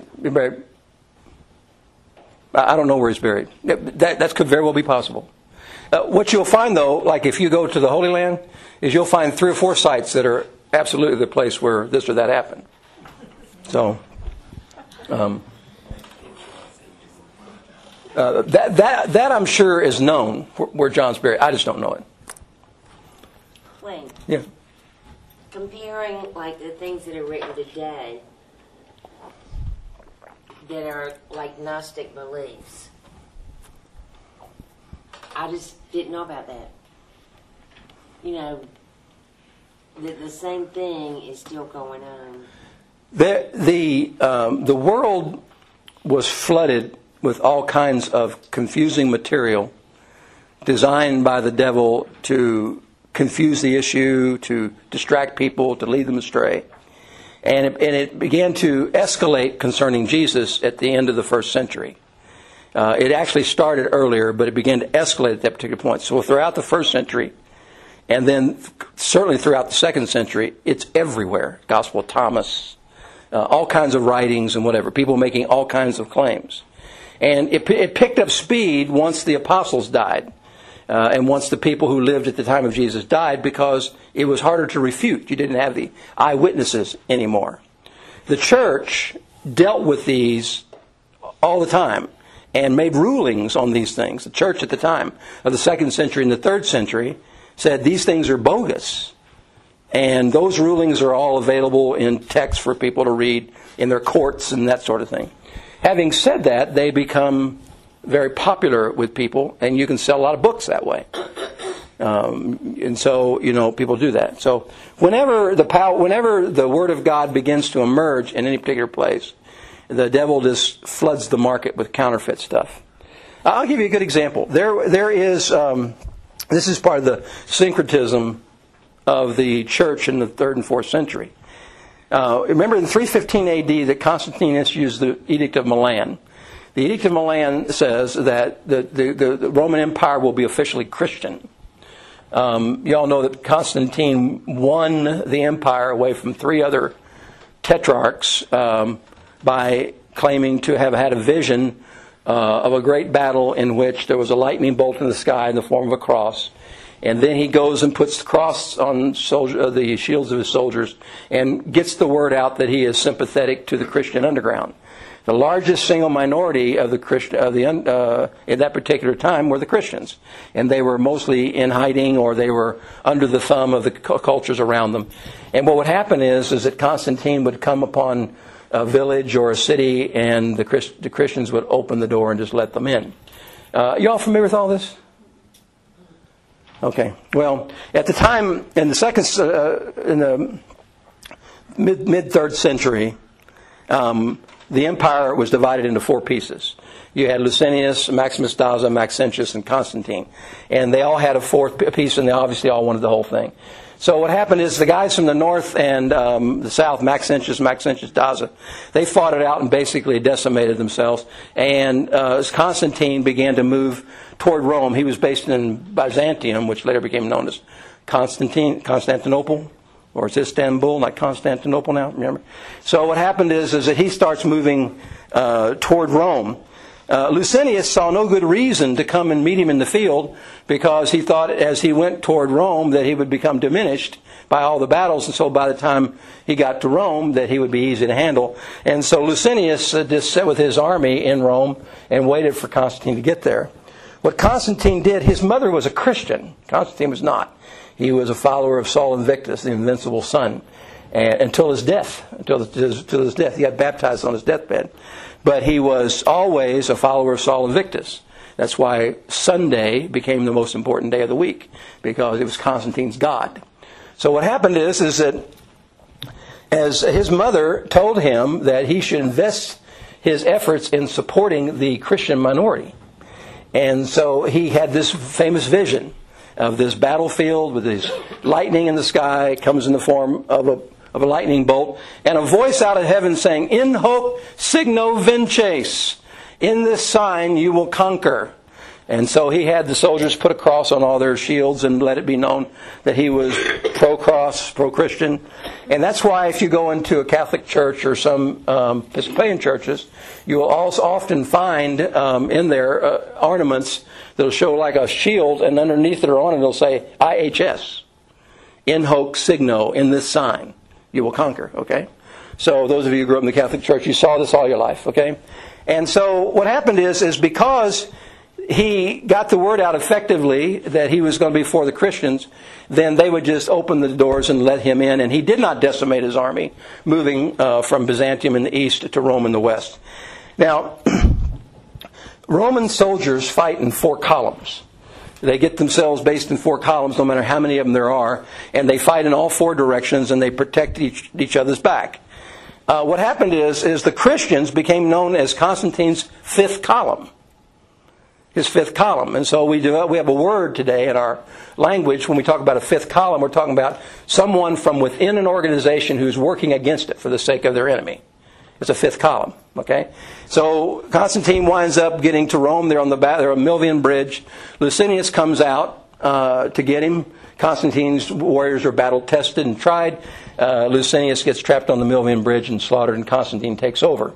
Anybody? I don't know where he's buried. That, that could very well be possible. Uh, what you'll find, though, like if you go to the Holy Land, is you'll find three or four sites that are absolutely the place where this or that happened. So, um, uh, that that that I'm sure is known where John's buried. I just don't know it. Wayne, Yeah. comparing like the things that are written today that are like Gnostic beliefs. I just didn't know about that. You know, that the same thing is still going on. The the um, the world was flooded with all kinds of confusing material designed by the devil to confuse the issue, to distract people, to lead them astray. And it, and it began to escalate concerning Jesus at the end of the first century. Uh, it actually started earlier, but it began to escalate at that particular point. So throughout the first century, and then certainly throughout the second century, it's everywhere. Gospel of Thomas, uh, all kinds of writings and whatever. People making all kinds of claims. And it, it picked up speed once the apostles died. Uh, and once the people who lived at the time of Jesus died, because it was harder to refute. You didn't have the eyewitnesses anymore. The church dealt with these all the time and made rulings on these things. The church at the time of the second century and the third century said these things are bogus. And those rulings are all available in text for people to read in their courts and that sort of thing. Having said that, they become very popular with people, and you can sell a lot of books that way. Um, and so, you know, people do that. So whenever the power, whenever the Word of God begins to emerge in any particular place, the devil just floods the market with counterfeit stuff. I'll give you a good example. There, there is, um, this is part of the syncretism of the church in the third and fourth century. Uh, remember in three fifteen A D that Constantine issues the Edict of Milan. The Edict of Milan says that the, the, the, the Roman Empire will be officially Christian. Um, you all know that Constantine won the empire away from three other tetrarchs um, by claiming to have had a vision uh, of a great battle in which there was a lightning bolt in the sky in the form of a cross. And then he goes and puts the cross on soldier, uh, the shields of his soldiers and gets the word out that he is sympathetic to the Christian underground. The largest single minority of the Christian, of the uh, at that particular time were the Christians, and they were mostly in hiding or they were under the thumb of the cultures around them. And what would happen is, is that Constantine would come upon a village or a city, and the, Christ, the Christians would open the door and just let them in. Uh, you all familiar with all this? Okay. Well, at the time in the second, uh, in the mid mid third century. Um, The empire was divided into four pieces. You had Licinius, Maximus Daza, Maxentius, and Constantine. And they all had a fourth piece, and they obviously all wanted the whole thing. So what happened is the guys from the north and um, the south, Maxentius, Maxentius Daza, they fought it out and basically decimated themselves. And uh, as Constantine began to move toward Rome, he was based in Byzantium, which later became known as Constantine, Constantinople. Or it's Istanbul, not Constantinople now, remember? So what happened is, is that he starts moving uh, toward Rome. Uh, Licinius saw no good reason to come and meet him in the field because he thought as he went toward Rome that he would become diminished by all the battles. And so by the time he got to Rome that he would be easy to handle. And so Licinius uh, just sat with his army in Rome and waited for Constantine to get there. What Constantine did, his mother was a Christian. Constantine was not. He was a follower of Saul Invictus, the invincible son, and, until his death. Until his, until his death. He got baptized on his deathbed. But he was always a follower of Saul Invictus. That's why Sunday became the most important day of the week, because it was Constantine's god. So what happened is, is that as his mother told him that he should invest his efforts in supporting the Christian minority. And so he had this famous vision of this battlefield with this lightning in the sky. It comes in the form of a, of a lightning bolt. And a voice out of heaven saying, "In hoc signo vinces." In this sign you will conquer. And so he had the soldiers put a cross on all their shields and let it be known that he was pro-cross, pro-Christian. And that's why if you go into a Catholic church or some um, Episcopalian churches, you will also often find um, in there uh, ornaments that will show like a shield, and underneath it or on it it'll say I H S. In hoc signo, in this sign, you will conquer, okay? So those of you who grew up in the Catholic Church, you saw this all your life, okay? And so what happened is, is because he got the word out effectively that he was going to be for the Christians, then they would just open the doors and let him in. And he did not decimate his army, moving uh, from Byzantium in the east to Rome in the west. Now, Roman soldiers fight in four columns. They get themselves based in four columns, no matter how many of them there are, and they fight in all four directions, and they protect each, each other's back. Uh, what happened is, is the Christians became known as Constantine's fifth column. His fifth column. And so we do, we have a word today in our language when we talk about a fifth column. We're talking about someone from within an organization who's working against it for the sake of their enemy. It's a fifth column. Okay? So Constantine winds up getting to Rome. They're on the they're on Milvian Bridge. Licinius comes out uh, to get him. Constantine's warriors are battle tested and tried. Uh, Licinius gets trapped on the Milvian Bridge and slaughtered, and Constantine takes over.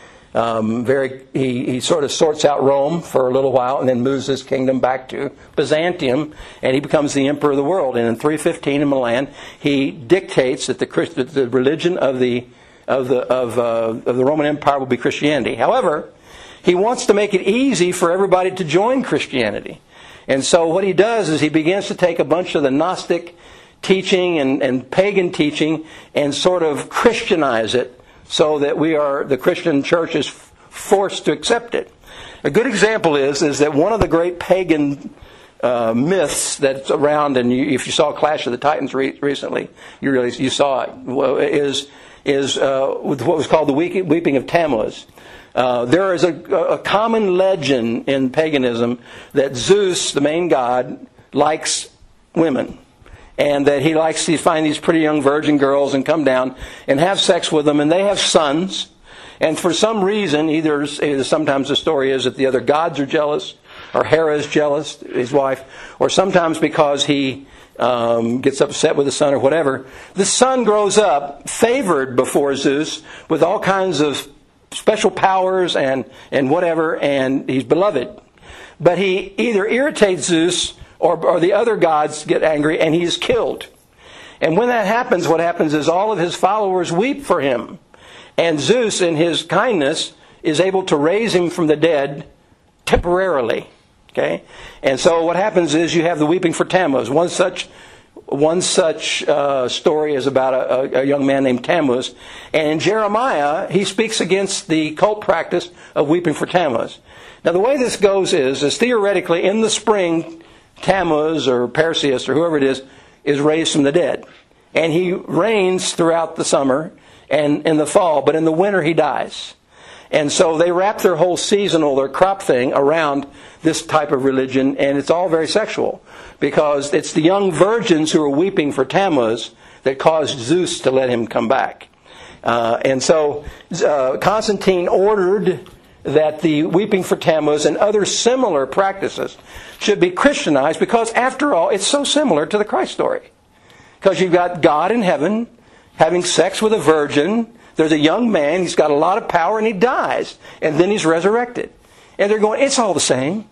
Um, very, he, he sort of sorts out Rome for a little while and then moves his kingdom back to Byzantium, and he becomes the emperor of the world. And in three fifteen in Milan, he dictates that the that the religion of the of the of, uh, of the Roman Empire will be Christianity. However, he wants to make it easy for everybody to join Christianity, and so what he does is he begins to take a bunch of the Gnostic teaching and, and pagan teaching and sort of Christianize it, so that we are, the Christian church is forced to accept it. A good example is, is that one of the great pagan uh, myths that's around, and you, if you saw Clash of the Titans re- recently, you really you saw it, well, is, is uh, what was called the Weeping of Tammuz. Uh, there is a, a common legend in paganism that Zeus, the main god, likes women. And that he likes to find these pretty young virgin girls and come down and have sex with them. And they have sons. And for some reason, either sometimes the story is that the other gods are jealous, or Hera is jealous, his wife, or sometimes because he um, gets upset with the son or whatever. The son grows up favored before Zeus with all kinds of special powers and, and whatever, and he's beloved. But he either irritates Zeus, Or, or the other gods get angry and he is killed. And when that happens, what happens is all of his followers weep for him. And Zeus, in his kindness, is able to raise him from the dead temporarily. Okay? And so what happens is you have the weeping for Tammuz. One such one such uh, story is about a, a young man named Tammuz. And in Jeremiah, he speaks against the cult practice of weeping for Tammuz. Now the way this goes is, is theoretically in the spring, Tammuz or Perseus or whoever it is, is raised from the dead. And he reigns throughout the summer and in the fall, but in the winter he dies. And so they wrap their whole seasonal, their crop thing around this type of religion, and it's all very sexual. Because it's the young virgins who are weeping for Tammuz that caused Zeus to let him come back. Uh, and so uh, Constantine ordered that the weeping for Tammuz and other similar practices should be Christianized, because after all, it's so similar to the Christ story. Because you've got God in heaven having sex with a virgin. There's a young man, he's got a lot of power, and he dies. And then he's resurrected. And they're going, it's all the same.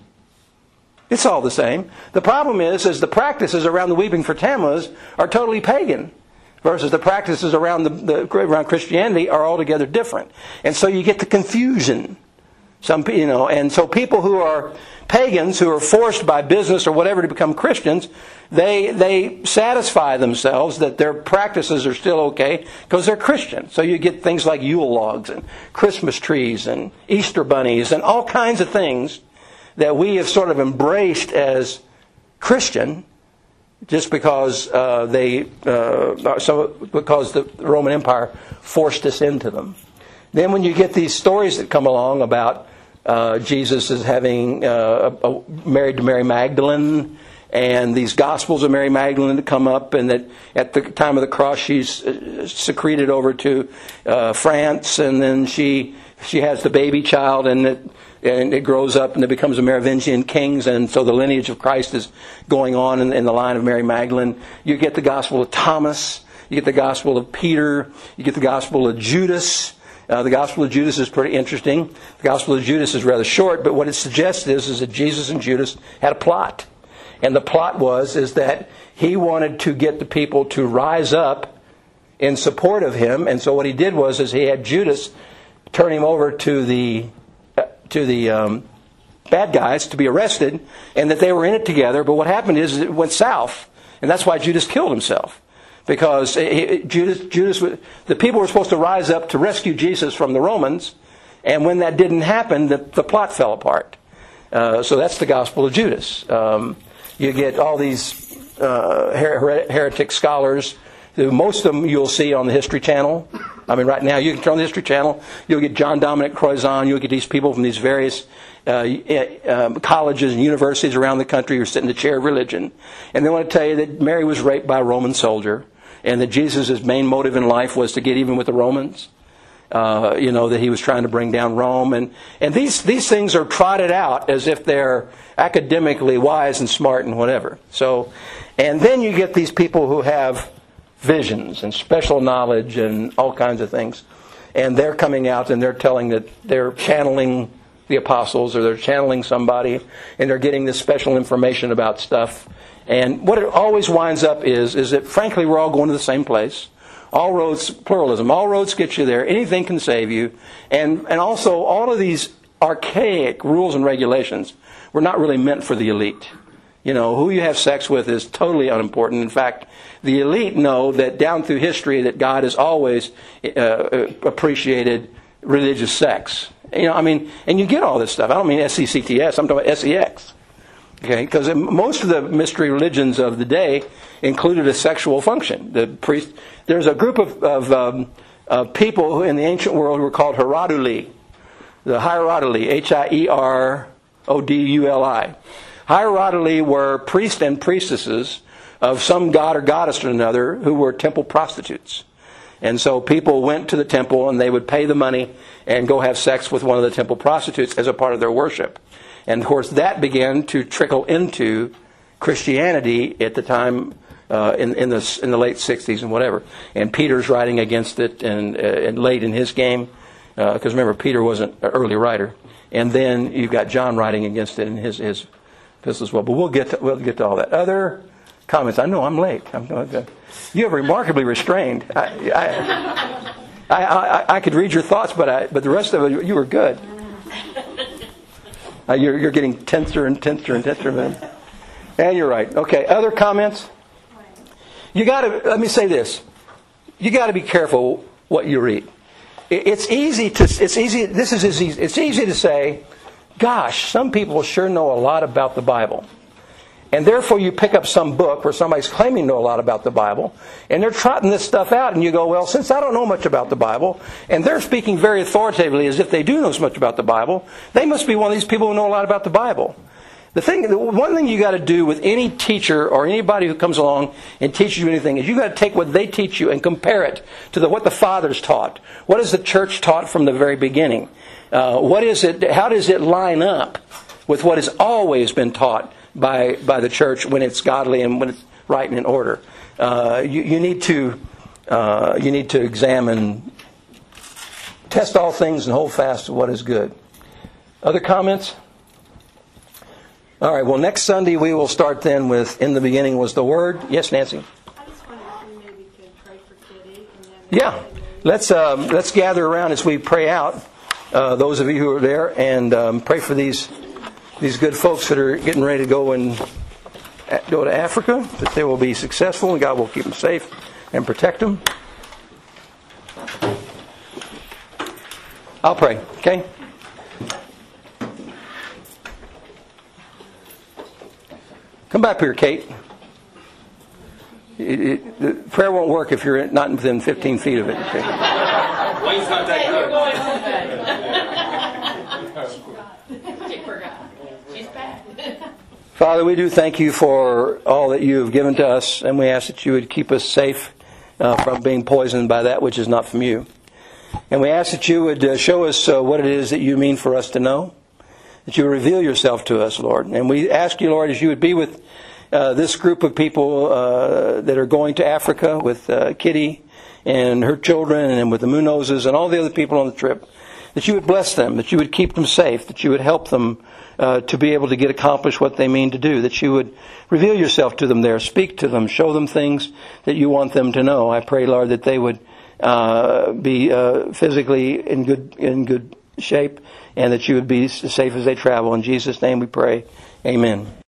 It's all the same. The problem is, is the practices around the weeping for Tammuz are totally pagan, versus the practices around the, the around Christianity are altogether different. And so you get the confusion. Some, you know, and so people who are pagans, who are forced by business or whatever to become Christians, they they satisfy themselves that their practices are still okay because they're Christian. So you get things like Yule logs and Christmas trees and Easter bunnies and all kinds of things that we have sort of embraced as Christian, just because uh, they uh, so because the Roman Empire forced us into them. Then when you get these stories that come along about uh, Jesus is having uh, a, a, married to Mary Magdalene, and these Gospels of Mary Magdalene that come up, and that at the time of the cross she's secreted over to uh, France, and then she she has the baby child, and it, and it grows up, and it becomes a Merovingian kings, and so the lineage of Christ is going on in, in the line of Mary Magdalene. You get the Gospel of Thomas. You get the Gospel of Peter. You get the Gospel of Judas. Uh, the Gospel of Judas is pretty interesting. The Gospel of Judas is rather short, but what it suggests is, is that Jesus and Judas had a plot. And the plot was is that he wanted to get the people to rise up in support of him. And so what he did was is he had Judas turn him over to the uh, to the um, bad guys to be arrested, and that they were in it together. But what happened is it went south, and that's why Judas killed himself. Because it, it, Judas, Judas, the people were supposed to rise up to rescue Jesus from the Romans, and when that didn't happen, the, the plot fell apart. Uh, so that's the Gospel of Judas. Um, you get all these uh, her- heretic scholars. Most of them you'll see on the History Channel. I mean, right now you can turn on the History Channel. You'll get John Dominic Croizon. You'll get these people from these various uh, um, colleges and universities around the country who sit in the chair of religion, and they want to tell you that Mary was raped by a Roman soldier, and that Jesus' main motive in life was to get even with the Romans. Uh, you know, that he was trying to bring down Rome. And, and these, these things are trotted out as if they're academically wise and smart and whatever. So, and then you get these people who have visions and special knowledge and all kinds of things. And they're coming out and they're telling that they're channeling the apostles, or they're channeling somebody, and they're getting this special information about stuff. And what it always winds up is, is that frankly we're all going to the same place. All roads, pluralism, all roads get you there. Anything can save you. And and also all of these archaic rules and regulations were not really meant for the elite. You know, who you have sex with is totally unimportant. In fact, the elite know that down through history that God has always uh, appreciated religious sex. You know, I mean, and you get all this stuff. I don't mean S E C T S, I'm talking about S E X. Okay, because most of the mystery religions of the day included a sexual function. The priest, there's a group of, of, um, of people who in the ancient world who were called Hieroduli. The Hieroduli, H I E R O D U L I. Hieroduli were priests and priestesses of some god or goddess or another who were temple prostitutes. And so people went to the temple and they would pay the money and go have sex with one of the temple prostitutes as a part of their worship. And of course that began to trickle into Christianity at the time uh, in, in the in the late sixties and whatever. And Peter's writing against it and, uh, and late in his game, because uh, remember Peter wasn't an early writer. And then you've got John writing against it in his his epistle as well. But we'll get to, we'll get to all that. Other comments? I know I'm late. I'm, uh, you have remarkably restrained. I I, I, I I could read your thoughts, but I but the rest of it you were good. Uh, you're, you're getting tenser and tenser and tenser, man. And you're right. Okay, other comments? You got to, let me say this. You got to be careful what you read. It, it's easy to, it's easy, this is easy, it's easy to say, gosh, some people sure know a lot about the Bible. And therefore you pick up some book where somebody's claiming to know a lot about the Bible, and they're trotting this stuff out, and you go, well, since I don't know much about the Bible, and they're speaking very authoritatively as if they do know so much about the Bible, they must be one of these people who know a lot about the Bible. The thing, the one thing you got to do with any teacher or anybody who comes along and teaches you anything is you got to take what they teach you and compare it to the, what the fathers taught. What has the church taught from the very beginning? Uh, what is it? How does it line up with what has always been taught by by the church when it's godly and when it's right and in order? Uh, you, you need to uh, you need to examine, test all things and hold fast to what is good. Other comments? All right. Well, next Sunday we will start then with "In the beginning was the Word." Yes, Nancy. I just wondered if we maybe could pray for Kitty. And then Yeah. Let's um, let's gather around as we pray out. Uh, those of you who are there, and um, pray for these. These good folks that are getting ready to go and go to Africa, that they will be successful and God will keep them safe and protect them. I'll pray, okay? Come back here, Kate. It, it, the prayer won't work if you're not within fifteen feet of it. Okay? Wayne's not that good. Father, we do thank you for all that you have given to us, and we ask that you would keep us safe uh, from being poisoned by that which is not from you. And we ask that you would uh, show us uh, what it is that you mean for us to know, that you would reveal yourself to us, Lord. And we ask you, Lord, as you would be with uh, this group of people uh, that are going to Africa with uh, Kitty and her children and with the Munozes and all the other people on the trip, that you would bless them, that you would keep them safe, that you would help them uh, to be able to get accomplished what they mean to do, that you would reveal yourself to them there, speak to them, show them things that you want them to know. I pray, Lord, that they would uh, be uh, physically in good in good shape and that you would be safe as they travel. In Jesus' name we pray. Amen.